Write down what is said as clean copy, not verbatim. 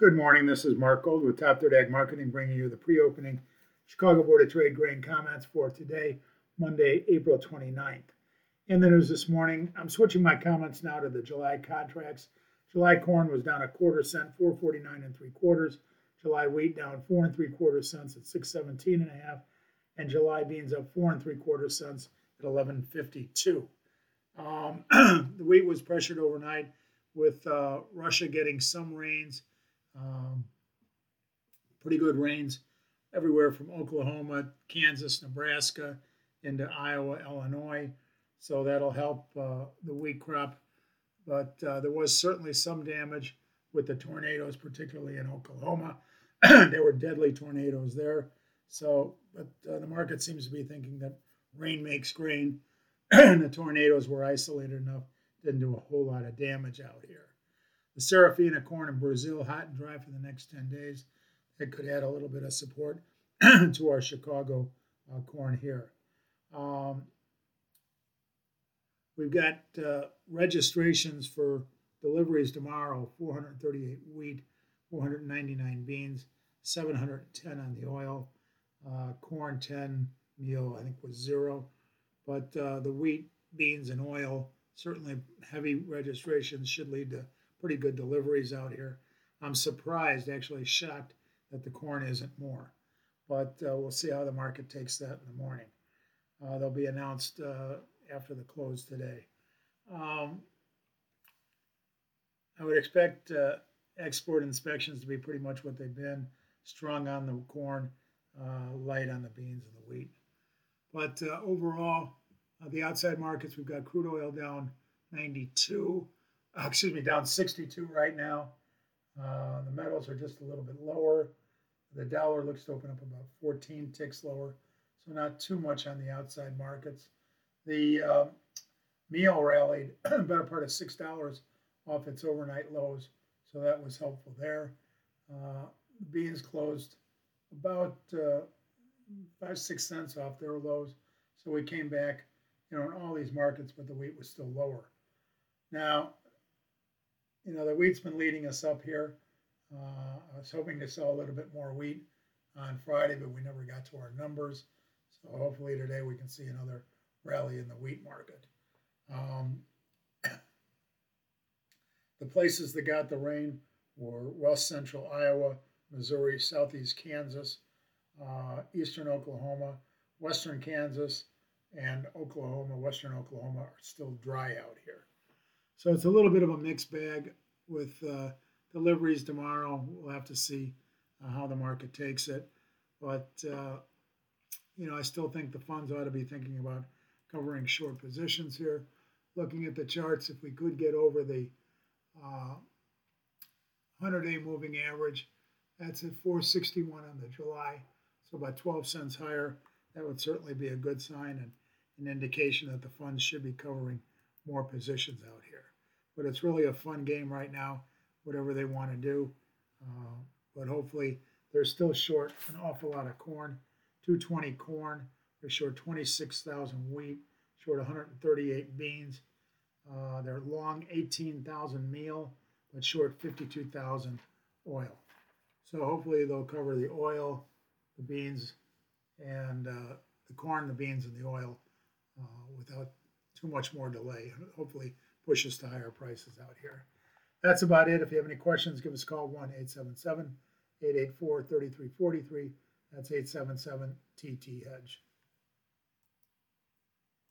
Good morning. This is Mark Gold with Top Third Ag Marketing, bringing you the pre-opening Chicago Board of Trade grain comments for today, Monday, April 29th. In the news this morning, I'm switching my comments now to the July contracts. July corn was down a quarter cent, 4.49 3/4. July wheat down 4 3/4 cents at 6.17 1/2, and July beans up 4 3/4 cents at 11.52. The wheat was pressured overnight with Russia getting some rains. Pretty good rains everywhere from Oklahoma, Kansas, Nebraska, into Iowa, Illinois. So that'll help the wheat crop. But there was certainly some damage with the tornadoes, particularly in Oklahoma. There were deadly tornadoes there. So, but the market seems to be thinking that rain makes grain. The tornadoes were isolated enough, didn't do a whole lot of damage out here. The Safrinha corn in Brazil, hot and dry for the next 10 days. That could add a little bit of support to our Chicago corn here. We've got registrations for deliveries tomorrow, 438 wheat, 499 beans, 710 on the oil. Corn 10, meal I think was 0. But the wheat, beans, and oil, certainly heavy registrations should lead to pretty good deliveries out here. I'm surprised, actually shocked, that the corn isn't more. But we'll see how the market takes that in the morning. They'll be announced after the close today. I would expect export inspections to be pretty much what they've been, strong on the corn, light on the beans and the wheat. But overall, the outside markets, we've got crude oil down 92. Down 62 right now. The metals are just a little bit lower. The dollar looks to open up about 14 ticks lower, so not too much on the outside markets. The meal rallied a better part of $6 off its overnight lows, so that was helpful there. Beans closed about 5-6 cents off their lows, so we came back, in all these markets, but the wheat was still lower. Now, the wheat's been leading us up here. I was hoping to sell a little bit more wheat on Friday, but we never got to our numbers. So hopefully today we can see another rally in the wheat market. The places that got the rain were west central Iowa, Missouri, southeast Kansas, eastern Oklahoma, western Kansas, and Oklahoma. Western Oklahoma are still dry out here. So it's a little bit of a mixed bag with deliveries tomorrow. We'll have to see how the market takes it. But, I still think the funds ought to be thinking about covering short positions here. Looking at the charts, if we could get over the 100-day moving average, that's at 461 on the July, so about 12 cents higher. That would certainly be a good sign and an indication that the funds should be covering more positions out here. But it's really a fun game right now, whatever they want to do. But hopefully they're still short an awful lot of corn, 220 corn. They're short 26,000 wheat, short 138 beans. They're long 18,000 meal, but short 52,000 oil. So hopefully they'll cover the oil, the beans, and the corn, the beans, and the oil without too much more delay. Hopefully push us to higher prices out here. That's about it. If you have any questions, give us a call, 1-877-884-3343. That's 877-TT-HEDGE.